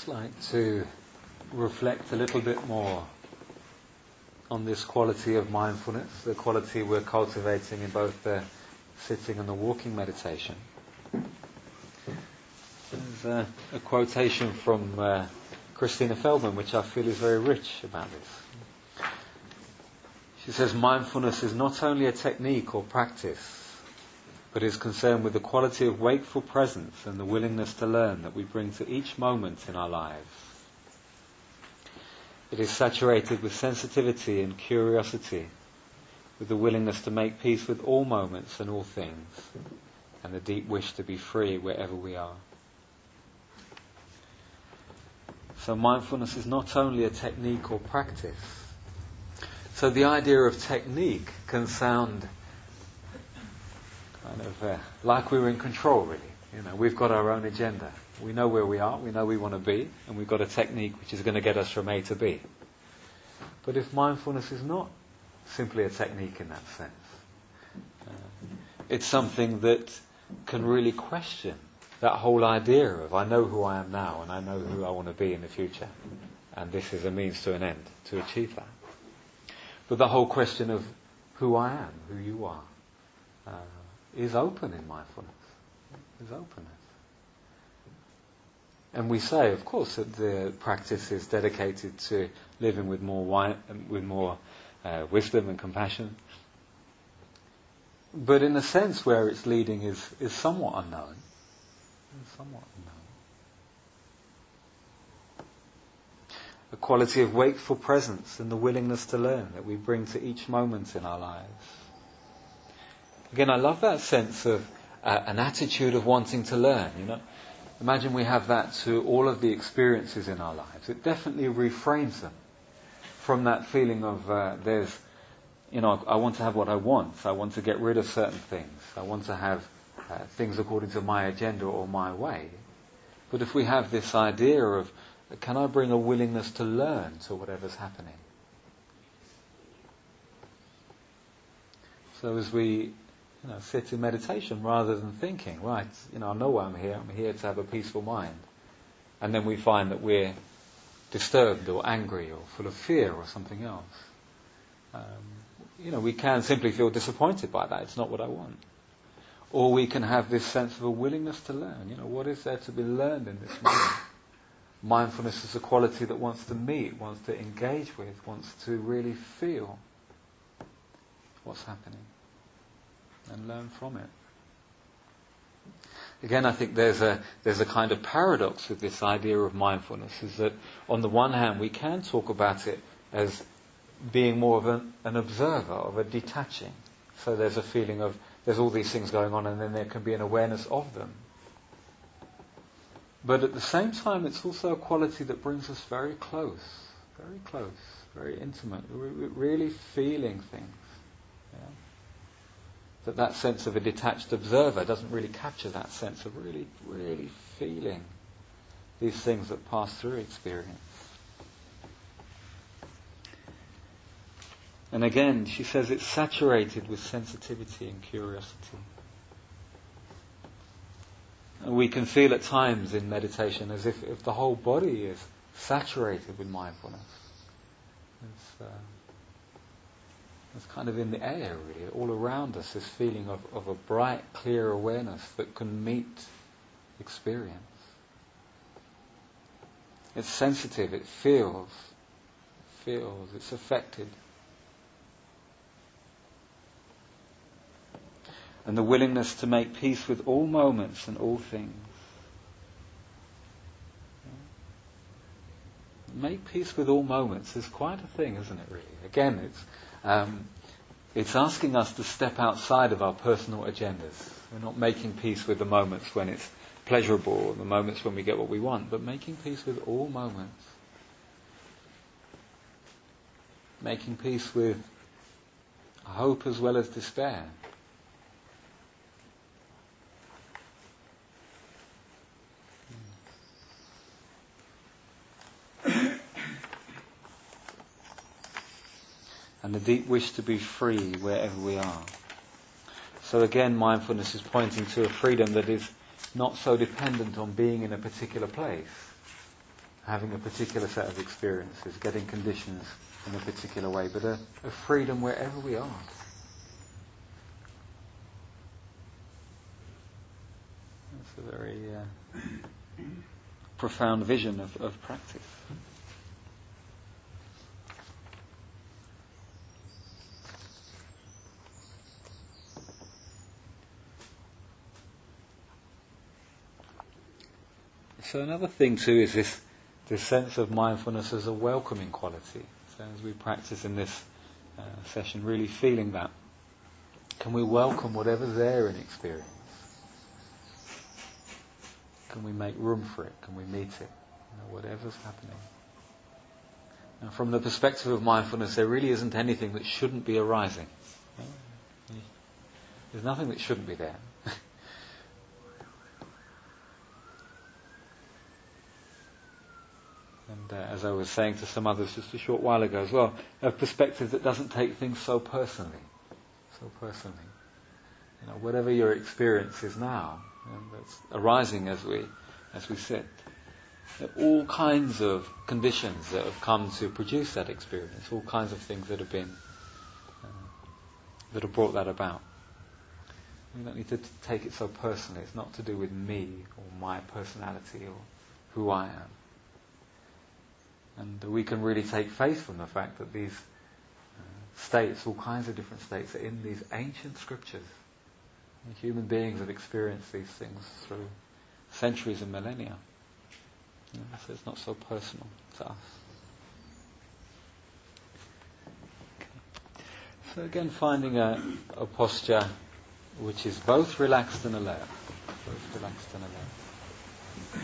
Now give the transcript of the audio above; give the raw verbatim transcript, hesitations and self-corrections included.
just like to reflect a little bit more on this quality of mindfulness, the quality we're cultivating in both the sitting and the walking meditation. There's a, a quotation from uh, Christina Feldman, which I feel is very rich about this. She says, mindfulness is not only a technique or practice, but is concerned with the quality of wakeful presence and the willingness to learn that we bring to each moment in our lives. It is saturated with sensitivity and curiosity, with the willingness to make peace with all moments and all things, and the deep wish to be free wherever we are. So mindfulness is not only a technique or practice. So the idea of technique can sound kind of uh, like we were in control, really. You know, we've got our own agenda. We know where we are, we know we want to be, and we've got a technique which is going to get us from A to B. But if mindfulness is not simply a technique in that sense, uh, it's something that can really question that whole idea of I know who I am now and I know who I want to be in the future, and this is a means to an end to achieve that. But the whole question of who I am, who you are, uh, is open in mindfulness. Is openness. And we say, of course, that the practice is dedicated to living with more wi- with more uh, wisdom and compassion. But in a sense, where it's leading is is somewhat unknown. Is somewhat unknown. A quality of wakeful presence and the willingness to learn that we bring to each moment in our lives. Again, I love that sense of uh, an attitude of wanting to learn, you know. Imagine we have that to all of the experiences in our lives. It definitely reframes them from that feeling of uh, there's, you know, I want to have what I want. I want to get rid of certain things. I want to have uh, things according to my agenda or my way. But if we have this idea of, can I bring a willingness to learn to whatever's happening? So as we You know, sit in meditation rather than thinking, right, you know, I know why I'm here, I'm here to have a peaceful mind. And then we find that we're disturbed or angry or full of fear or something else. Um, you know, we can simply feel disappointed by that, it's not what I want. Or we can have this sense of a willingness to learn, you know, what is there to be learned in this moment? Mindfulness is a quality that wants to meet, wants to engage with, wants to really feel what's happening and learn from it. Again, I think there's a there's a kind of paradox with this idea of mindfulness, is that on the one hand we can talk about it as being more of an, an observer, of a detaching. So there's a feeling of there's all these things going on and then there can be an awareness of them. But at the same time it's also a quality that brings us very close, very close, very intimate. We're really feeling things. Yeah? That that sense of a detached observer doesn't really capture that sense of really, really feeling these things that pass through experience. And again, she says it's saturated with sensitivity and curiosity. And we can feel at times in meditation as if, if the whole body is saturated with mindfulness. It's... Uh, It's kind of in the air, really, all around us, this feeling of, of a bright, clear awareness that can meet experience. It's sensitive, it feels, it feels, it's affected. And the willingness to make peace with all moments and all things. Make peace with all moments is quite a thing, isn't it, really? Again, it's Um, it's asking us to step outside of our personal agendas. We're not making peace with the moments when it's pleasurable, or the moments when we get what we want, but making peace with all moments. Making peace with hope as well as despair. And the deep wish to be free wherever we are. So again, mindfulness is pointing to a freedom that is not so dependent on being in a particular place. having a particular set of experiences, getting conditions in a particular way, but a, a freedom wherever we are. That's a very uh, profound vision of, of practice. So another thing too is this this sense of mindfulness as a welcoming quality. So as we practice in this uh, session, really feeling that. Can we welcome whatever's there in experience? Can we make room for it? Can we meet it? You know, whatever's happening. Now, from the perspective of mindfulness, there really isn't anything that shouldn't be arising. There's nothing that shouldn't be there. And uh, as I was saying to some others just a short while ago as well, a perspective that doesn't take things so personally. So personally. You know, whatever your experience is now, you know, that's arising as we as we sit. There are all kinds of conditions that have come to produce that experience, all kinds of things that have been uh, that have brought that about. We don't need to t- take it so personally. It's not to do with me or my personality or who I am. And we can really take faith from the fact that these uh, states, all kinds of different states, are in these ancient scriptures. And human beings have experienced these things through centuries and millennia. You know, so it's not so personal to us. Okay. So again, finding a, a posture which is both relaxed and alert. Both relaxed and alert.